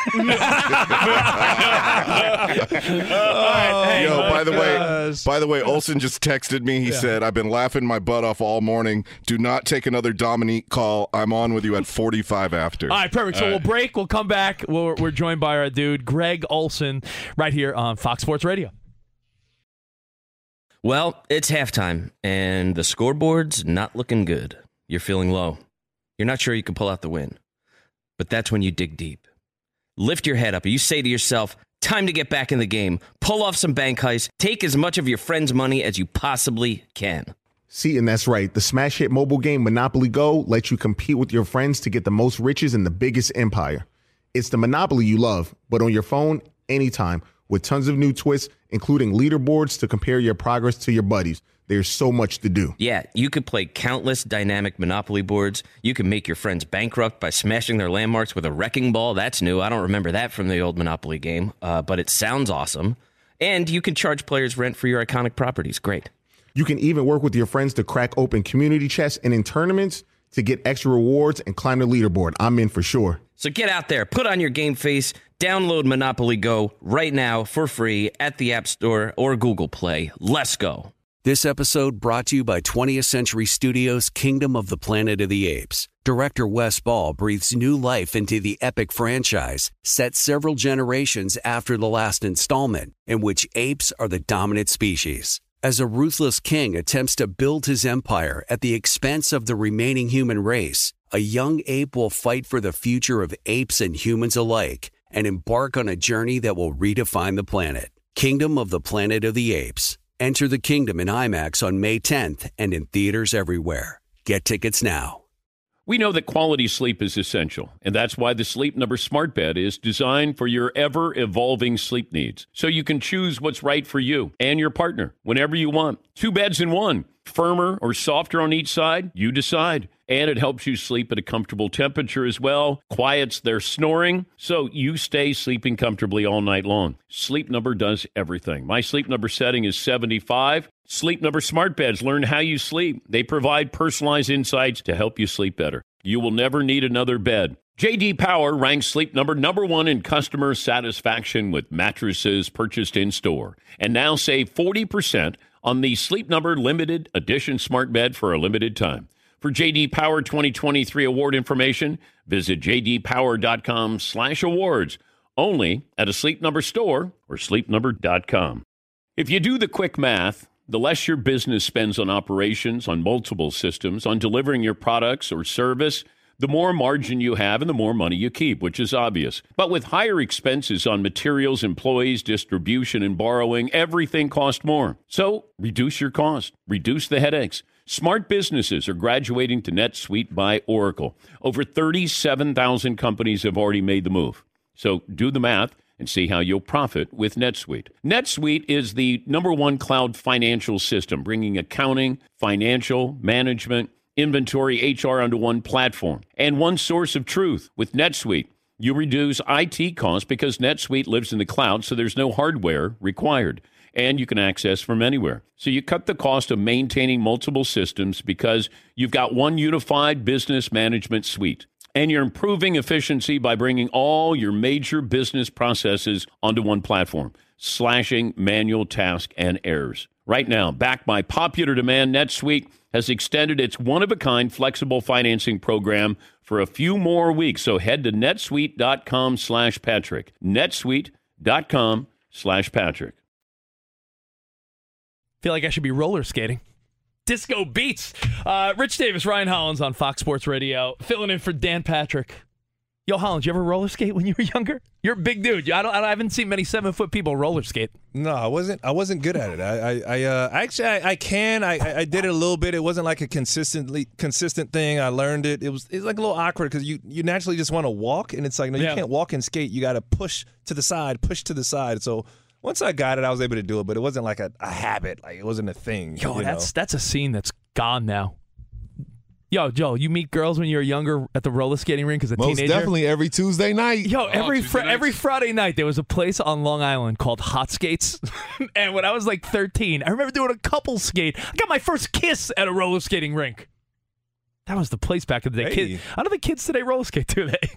By the way, Olsen just texted me. He said, "I've been laughing my butt off all morning. Do not take another Dominique call. I'm on with you at 45 after." All right, perfect. So we'll break. We'll come back. We're joined by our dude, Greg Olsen, right here on Fox Sports Radio. Well, it's halftime, and the scoreboard's not looking good. You're feeling low. You're not sure you can pull out the win. But that's when you dig deep. Lift your head up and you say to yourself, time to get back in the game. Pull off some bank heists. Take as much of your friend's money as you possibly can. See, and that's right. The smash hit mobile game Monopoly Go lets you compete with your friends to get the most riches in the biggest empire. It's the Monopoly you love, but on your phone, anytime, with tons of new twists, including leaderboards to compare your progress to your buddies. There's so much to do. Yeah, you could play countless dynamic Monopoly boards. You can make your friends bankrupt by smashing their landmarks with a wrecking ball. That's new. I don't remember that from the old Monopoly game, but it sounds awesome. And you can charge players rent for your iconic properties. Great. You can even work with your friends to crack open community chests and in tournaments to get extra rewards and climb the leaderboard. I'm in for sure. So get out there, put on your game face, download Monopoly Go right now for free at the App Store or Google Play. Let's go. This episode brought to you by 20th Century Studios' Kingdom of the Planet of the Apes. Director Wes Ball breathes new life into the epic franchise, set several generations after the last installment, in which apes are the dominant species. As a ruthless king attempts to build his empire at the expense of the remaining human race, a young ape will fight for the future of apes and humans alike and embark on a journey that will redefine the planet. Kingdom of the Planet of the Apes. Enter the kingdom in IMAX on May 10th and in theaters everywhere. Get tickets now. We know that quality sleep is essential, and that's why the Sleep Number Smart Bed is designed for your ever-evolving sleep needs, so you can choose what's right for you and your partner whenever you want. 2 beds in one, firmer or softer on each side, you decide. And it helps you sleep at a comfortable temperature as well, quiets their snoring, so you stay sleeping comfortably all night long. Sleep Number does everything. My Sleep Number setting is 75. Sleep Number Smart Beds learn how you sleep. They provide personalized insights to help you sleep better. You will never need another bed. J.D. Power ranks Sleep Number #1 in customer satisfaction with mattresses purchased in-store. And now save 40% on the Sleep Number Limited Edition Smart Bed for a limited time. For J.D. Power 2023 award information, visit jdpower.com/awards. Only at a Sleep Number store or sleepnumber.com. If you do the quick math, the less your business spends on operations, on multiple systems, on delivering your products or service, the more margin you have and the more money you keep, which is obvious. But with higher expenses on materials, employees, distribution, and borrowing, everything costs more. So reduce your cost, reduce the headaches. Smart businesses are graduating to NetSuite by Oracle. Over 37,000 companies have already made the move. So do the math and see how you'll profit with NetSuite. NetSuite is the #1 cloud financial system, bringing accounting, financial, management, inventory, HR onto one platform and one source of truth. With NetSuite, you reduce IT costs because NetSuite lives in the cloud, so there's no hardware required. And you can access from anywhere. So you cut the cost of maintaining multiple systems because you've got one unified business management suite. And you're improving efficiency by bringing all your major business processes onto one platform, slashing manual tasks and errors. Right now, backed by popular demand, NetSuite has extended its one-of-a-kind flexible financing program for a few more weeks. So head to netsuite.com/Patrick. netsuite.com/Patrick. Feel like I should be roller skating. Disco beats. Rich Davis, Ryan Hollins on Fox Sports Radio, filling in for Dan Patrick. Yo, Hollins, you ever roller skate when you were younger? You're a big dude. I haven't seen many 7-foot people roller skate. No, I wasn't good at it. I can. I did it a little bit. It wasn't like a consistent thing. I learned it. It's like a little awkward because you naturally just want to walk, and it's like, no, you can't walk and skate. You got to push to the side. So once I got it, I was able to do it, but it wasn't like a habit. Like, it wasn't a thing. Yo, that's a scene that's gone now. Yo, Joe, you meet girls when you were younger at the roller skating rink as a teenager? Most definitely every Tuesday night. Yo, every Friday night there was a place on Long Island called Hot Skates. And when I was like 13, I remember doing a couple skate. I got my first kiss at a roller skating rink. That was the place back in the day. Hey. I don't think kids today roller skate, do they?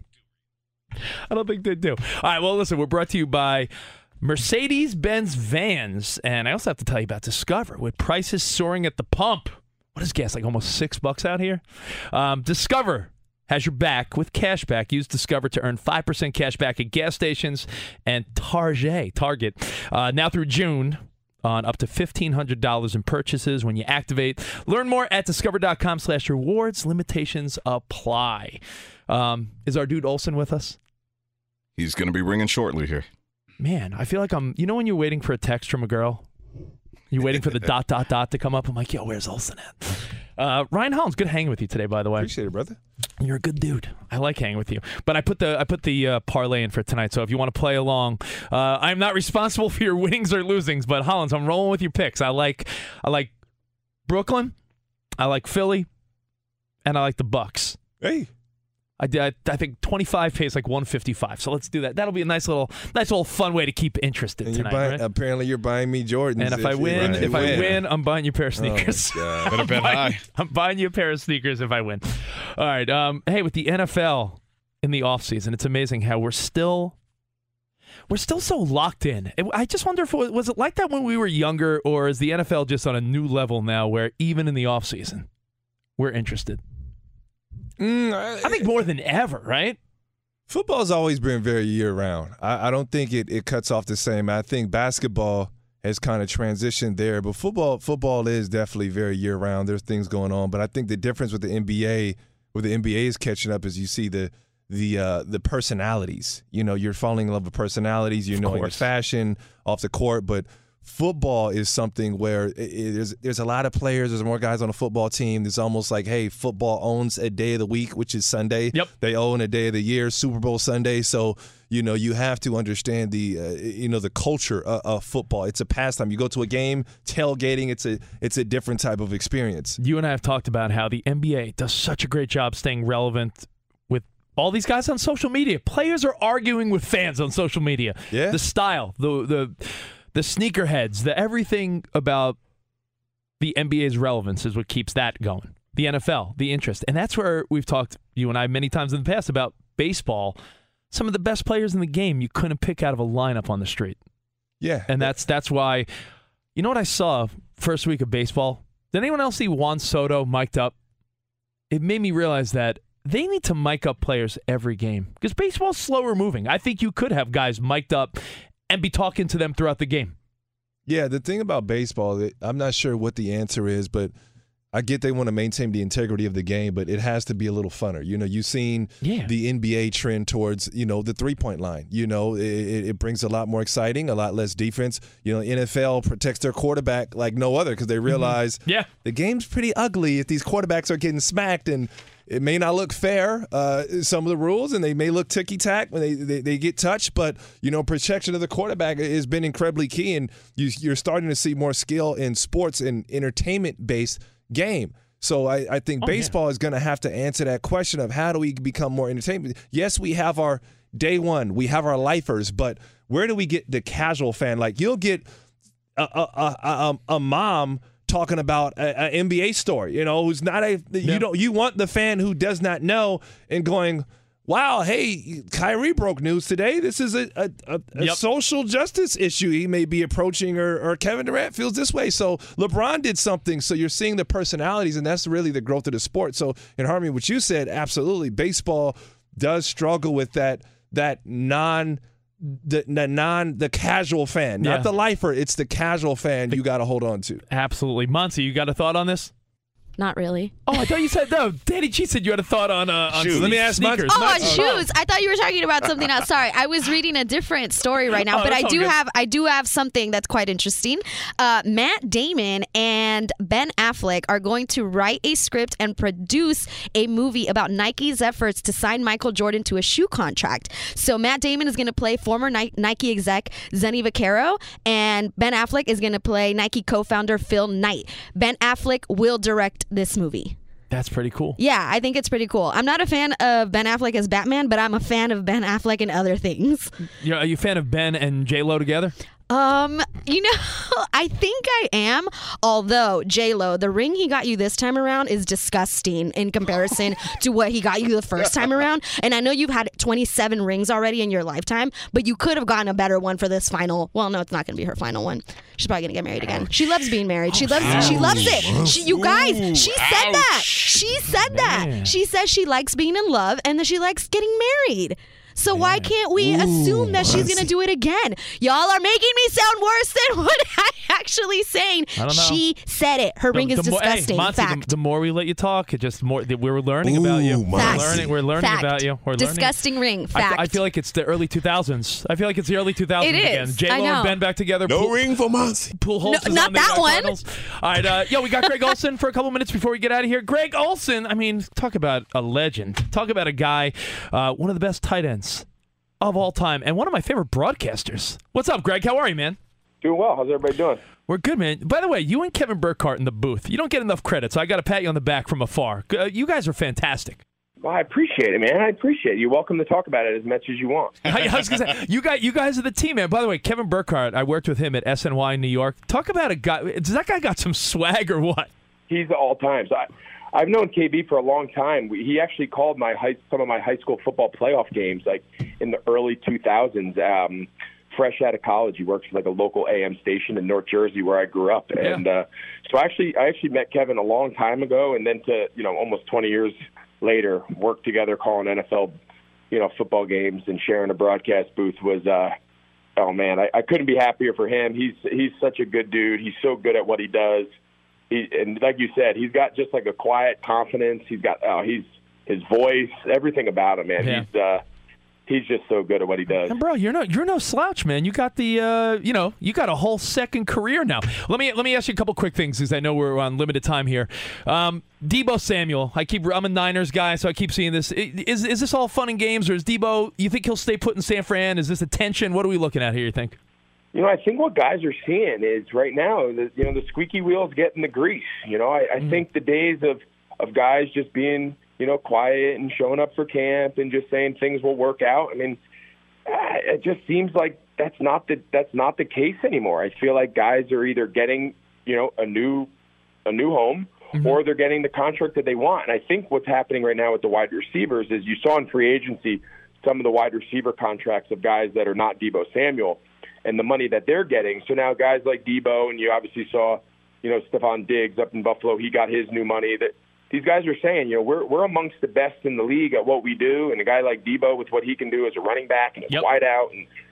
I don't think they do. All right, well, listen, we're brought to you by Mercedes-Benz Vans. And I also have to tell you about Discover, with prices soaring at the pump. What is gas, like almost $6 out here? Discover has your back with cash back. Use Discover to earn 5% cash back at gas stations and Target. Now through June on up to $1,500 in purchases when you activate. Learn more at discover.com/rewards. Limitations apply. Is our dude Olsen with us? He's going to be ringing shortly here. Man, I feel like you know when you're waiting for a text from a girl? You're waiting for the ... to come up. I'm like, yo, where's Olsen at? Ryan Hollins, good hanging with you today, by the way. Appreciate it, brother. You're a good dude. I like hanging with you. But I put the parlay in for tonight, so if you want to play along, I'm not responsible for your winnings or losings, but Hollins, I'm rolling with your picks. I like Brooklyn, I like Philly, and I like the Bucks. Hey. I think 25 pays like 155. So let's do that. That'll be a nice little fun way to keep interested tonight. Right? Apparently, you're buying me Jordans. And if I win, I'm buying you a pair of sneakers. Oh my God. Better bet high. I'm buying you a pair of sneakers if I win. All right. Hey, with the NFL in the offseason, it's amazing how we're still so locked in. I just wonder if was it like that when we were younger, or is the NFL just on a new level now where even in the offseason we're interested? I think more than ever, right? Football's always been very year-round. I don't think it cuts off the same. I think basketball has kind of transitioned there, but football is definitely very year-round. There's things going on, but I think the difference with the NBA, where the NBA is catching up, is you see the personalities. You know, you're falling in love with personalities. You're knowing the fashion off the court, but football is something where there's a lot of players. There's more guys on a football team. It's almost like, hey, football owns a day of the week, which is Sunday. Yep. They own a day of the year, Super Bowl Sunday. So, you know, you have to understand the culture of football. It's a pastime. You go to a game, tailgating. It's a different type of experience. You and I have talked about how the NBA does such a great job staying relevant with all these guys on social media. Players are arguing with fans on social media. Yeah. The style, the sneakerheads, the everything about the NBA's relevance is what keeps that going. The NFL, the interest. And that's where we've talked, you and I, many times in the past about baseball. Some of the best players in the game you couldn't pick out of a lineup on the street. Yeah. And that's why, you know what I saw first week of baseball? Did anyone else see Juan Soto mic'd up? It made me realize that they need to mic up players every game because baseball's slower moving. I think you could have guys mic'd up and be talking to them throughout the game. Yeah, the thing about baseball, I'm not sure what the answer is, but I get they want to maintain the integrity of the game, but it has to be a little funner. You know, you've seen the NBA trend towards, you know, the three-point line. You know, it brings a lot more exciting, a lot less defense. You know, NFL protects their quarterback like no other because they realize the game's pretty ugly if these quarterbacks are getting smacked, and it may not look fair, some of the rules, and they may look ticky-tack when they get touched, but, you know, protection of the quarterback has been incredibly key, and you're starting to see more skill in sports and entertainment-based game. So I think baseball is going to have to answer that question of how do we become more entertainment. Yes, we have our day one, we have our lifers, but where do we get the casual fan? Like, you'll get a mom talking about an NBA story, you know, who's not you want the fan who does not know and going, wow, hey, Kyrie broke news today. This is a social justice issue he may be approaching, or Kevin Durant feels this way. So LeBron did something. So you're seeing the personalities, and that's really the growth of the sport. So in harmony with what you said, absolutely, baseball does struggle with the casual fan, not the lifer. It's the casual fan you got to hold on to. Absolutely. Monty, you got a thought on this? Not really. Oh, I thought you said no. Danny G said you had a thought on shoes. Let me ask my. sneakers. Oh, on shoes. I thought you were talking about something else. Sorry, I was reading a different story right now, but I do have something that's quite interesting. Matt Damon and Ben Affleck are going to write a script and produce a movie about Nike's efforts to sign Michael Jordan to a shoe contract. So Matt Damon is going to play former Nike exec Zenny Vaccaro, and Ben Affleck is going to play Nike co-founder Phil Knight. Ben Affleck will direct this movie. That's pretty cool. Yeah, I think it's pretty cool. I'm not a fan of Ben Affleck as Batman, but I'm a fan of Ben Affleck in other things. Are you a fan of Ben and J-Lo together? I think I am. Although, J-Lo, the ring he got you this time around is disgusting in comparison to what he got you the first time around. And I know you've had 27 rings already in your lifetime, but you could have gotten a better one for this final. Well, no, it's not going to be her final one. She's probably going to get married again. She loves being married. She loves it. She said that. She said that. She says she likes being in love and that she likes getting married. So why can't we assume that she's going to do it again? Y'all are making me sound worse than what I'm actually saying. I don't know. She said it. Her ring is disgusting. Monty, Fact. the more we let you talk, it just more. We're learning about you. We're learning Fact. about you. We're disgusting ring. Fact. I feel like it's the early 2000s. I feel like it's the early 2000s it again. is. J-Lo and Ben back together. No ring for Monty. Pool Holtz not that one. Cardinals. All right, we got Greg Olsen for a couple minutes before we get out of here. Greg Olsen, I mean, talk about a legend. Talk about a guy, one of the best tight ends of all time, and one of my favorite broadcasters. What's up, Greg? How are you, man? Doing well. How's everybody doing? We're good, man. By the way, you and Kevin Burkhardt in the booth. You don't get enough credit, so I got to pat you on the back from afar. You guys are fantastic. Well, I appreciate it, man. I appreciate it. You're welcome to talk about it as much as you want. I was gonna say, you guys are the team, man. By the way, Kevin Burkhardt, I worked with him at SNY in New York. Talk about a guy. Does that guy got some swag or what? He's all time. So I've known KB for a long time. He actually called some of my high school football playoff games, like in the early 2000s. Fresh out of college, he worked for like a local AM station in North Jersey where I grew up, and so I actually met Kevin a long time ago, and then to almost 20 years later, worked together calling NFL football games and sharing a broadcast booth was oh man, I couldn't be happier for him. He's such a good dude. He's so good at what he does. And like you said, he's got just like a quiet confidence. He's got his voice, everything about him, man. Yeah. He's just so good at what he does. And bro, you're no slouch, man. You got the you got a whole second career now. Let me ask you a couple quick things because I know we're on limited time here. Deebo Samuel, I'm a Niners guy, so I keep seeing this. Is this all fun and games, or is Deebo? You think he'll stay put in San Fran? Is this a tension? What are we looking at here? You think? I think what guys are seeing is right now, the squeaky wheel's getting the grease. I think the days of guys just being, quiet and showing up for camp and just saying things will work out. I mean, it just seems like that's not the case anymore. I feel like guys are either getting, a new home, or they're getting the contract that they want. And I think what's happening right now with the wide receivers is you saw in free agency some of the wide receiver contracts of guys that are not Deebo Samuel and the money that they're getting. So now guys like Deebo, and you obviously saw, Stephon Diggs up in Buffalo, he got his new money. That these guys are saying, we're amongst the best in the league at what we do, and a guy like Deebo with what he can do as a running back and a wide out,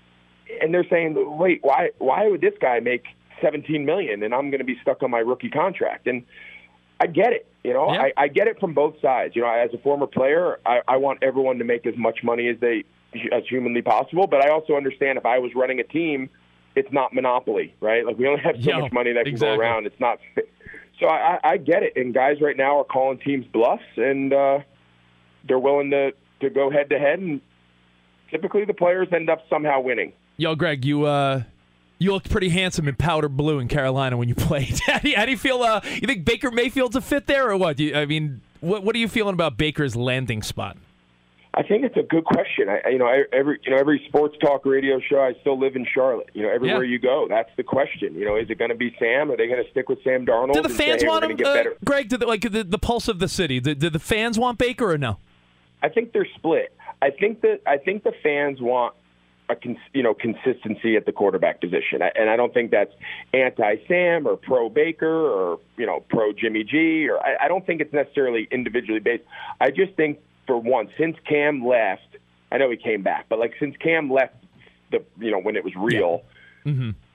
and they're saying, wait, why would this guy make $17 million and I'm going to be stuck on my rookie contract? And I get it. I get it from both sides. As a former player, I want everyone to make as much money as humanly possible, but I also understand if I was running a team, it's not monopoly, right? Like we only have so much money that can go around. It's not. So I get it, and guys right now are calling teams bluffs, and they're willing to go head to head, and typically the players end up somehow winning. Yo, Greg, you looked pretty handsome in powder blue in Carolina when you played. How do you feel? You think Baker Mayfield's a fit there, or what? What are you feeling about Baker's landing spot? I think it's a good question. Every sports talk radio show, I still live in Charlotte. Everywhere you go, that's the question. Is it going to be Sam? Are they going to stick with Sam Darnold? Do the fans want him, Greg? The pulse of the city. Do the fans want Baker or no? I think they're split. I think the fans want consistency at the quarterback position, and I don't think that's anti-Sam or pro-Baker or pro-Jimmy G, or I don't think it's necessarily individually based. I just think, for one, since Cam left, I know he came back, but since Cam left, when it was real,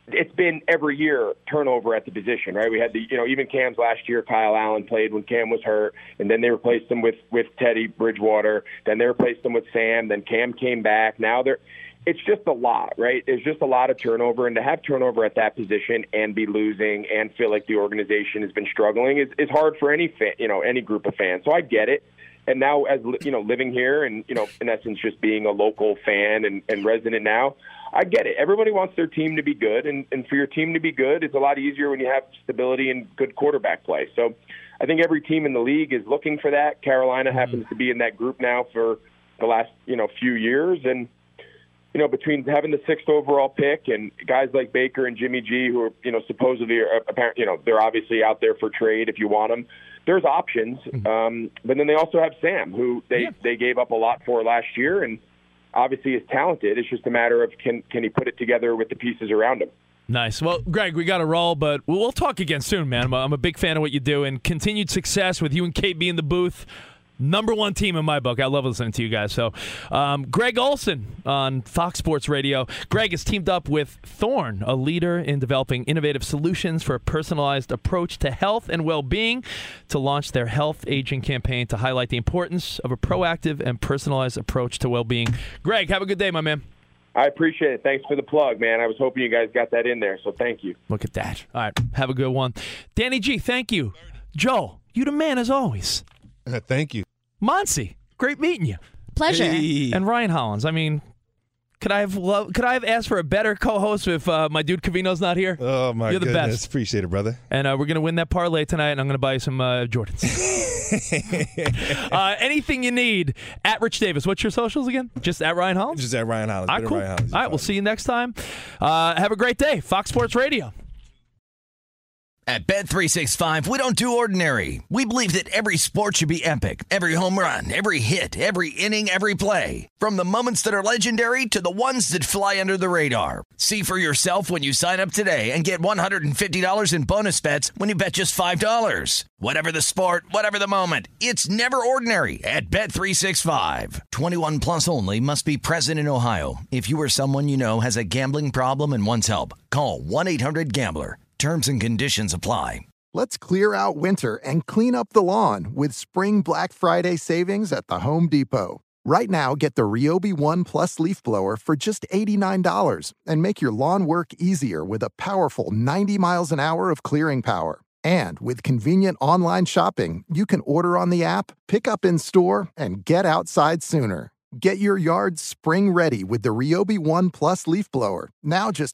it's been every year turnover at the position, right? We had even Cam's last year, Kyle Allen played when Cam was hurt, and then they replaced him with Teddy Bridgewater. Then they replaced him with Sam. Then Cam came back. Now it's just a lot, right? There's just a lot of turnover, and to have turnover at that position and be losing and feel like the organization has been struggling is hard for any fan, any group of fans. So I get it. And now, as living here and in essence just being a local fan and resident now, I get it. Everybody wants their team to be good, and for your team to be good, it's a lot easier when you have stability and good quarterback play. So I think every team in the league is looking for that. Carolina happens to be in that group now for the last few years, and between having the 6th overall pick and guys like Baker and Jimmy G, who are supposedly they're obviously out there for trade if you want them. There's options, but then they also have Sam, who they gave up a lot for last year, and obviously is talented. It's just a matter of can he put it together with the pieces around him. Nice. Well, Greg, we got to roll, but we'll talk again soon, man. I'm a big fan of what you do, and continued success with you and KB in the booth. Number one team in my book. I love listening to you guys. So, Greg Olsen on Fox Sports Radio. Greg has teamed up with Thorne, a leader in developing innovative solutions for a personalized approach to health and well-being, to launch their health aging campaign to highlight the importance of a proactive and personalized approach to well-being. Greg, have a good day, my man. I appreciate it. Thanks for the plug, man. I was hoping you guys got that in there, so thank you. Look at that. All right, have a good one. Danny G, thank you. Joe, you the man as always. Thank you. Monsi, great meeting you. Pleasure. Hey. And Ryan Hollins. I mean, could I have asked for a better co-host if my dude Covino's not here? Oh, my You're the goodness. best. Appreciate it, brother. And we're going to win that parlay tonight, and I'm going to buy you some Jordans. Anything you need, at Rich Davis. What's your socials again? Just at Ryan Hollins? Just at Ryan Hollins. All right, cool. Ryan Hollins. All right, we'll see you next time. Have a great day. Fox Sports Radio. At Bet365, we don't do ordinary. We believe that every sport should be epic. Every home run, every hit, every inning, every play. From the moments that are legendary to the ones that fly under the radar. See for yourself when you sign up today and get $150 in bonus bets when you bet just $5. Whatever the sport, whatever the moment, it's never ordinary at Bet365. 21 plus only. Must be present in Ohio. If you or someone you know has a gambling problem and wants help, call 1-800-GAMBLER. Terms and conditions apply. Let's clear out winter and clean up the lawn with Spring Black Friday savings at the Home Depot. Right now, get the Ryobi One Plus leaf blower for just $89 and make your lawn work easier with a powerful 90 miles an hour of clearing power. And with convenient online shopping, you can order on the app, pick up in store, and get outside sooner. Get your yard spring ready with the Ryobi One Plus leaf blower. Now just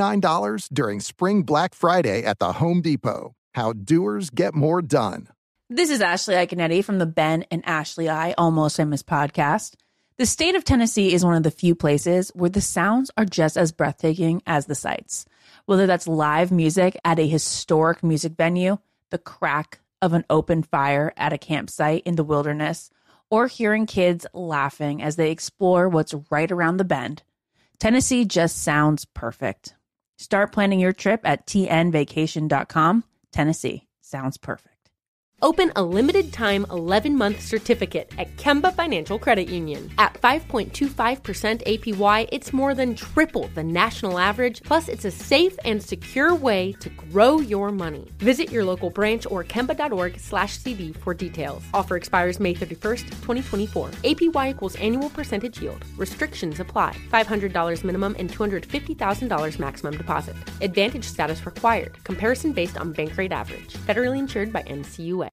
$89 during Spring Black Friday at the Home Depot. How doers get more done. This is Ashley Iconetti from the Ben and Ashley I Almost Famous podcast. The state of Tennessee is one of the few places where the sounds are just as breathtaking as the sights. Whether that's live music at a historic music venue, the crack of an open fire at a campsite in the wilderness, or hearing kids laughing as they explore what's right around the bend, Tennessee just sounds perfect. Start planning your trip at tnvacation.com. Tennessee sounds perfect. Open a limited-time 11-month certificate at Kemba Financial Credit Union. At 5.25% APY, it's more than triple the national average, plus it's a safe and secure way to grow your money. Visit your local branch or kemba.org/CD for details. Offer expires May 31st, 2024. APY equals annual percentage yield. Restrictions apply. $500 minimum and $250,000 maximum deposit. Advantage status required. Comparison based on bank rate average. Federally insured by NCUA.